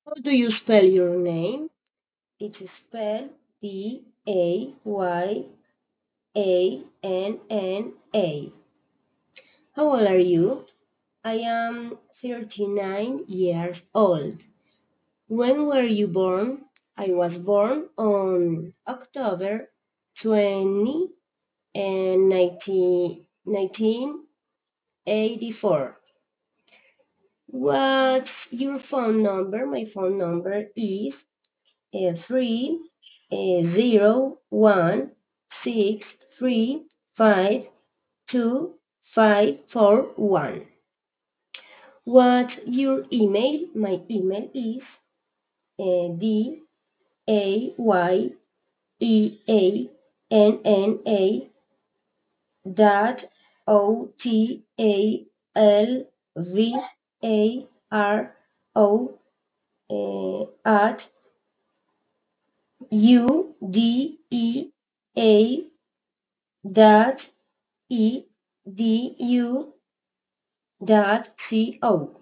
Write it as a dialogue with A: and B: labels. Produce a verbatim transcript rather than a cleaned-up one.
A: How do you spell your name? It's spelled D A Y A N N A. How old are you? I am thirty-nine years old. When were you born? I was born on October twentieth and nineteen eighty-four. What's your phone number? My phone number is uh, three uh, zero one six three five two five four one. What's your email? My email is uh, d a y e a n n a dot o t a l v a r o uh, at u d e a dot e d u dot co.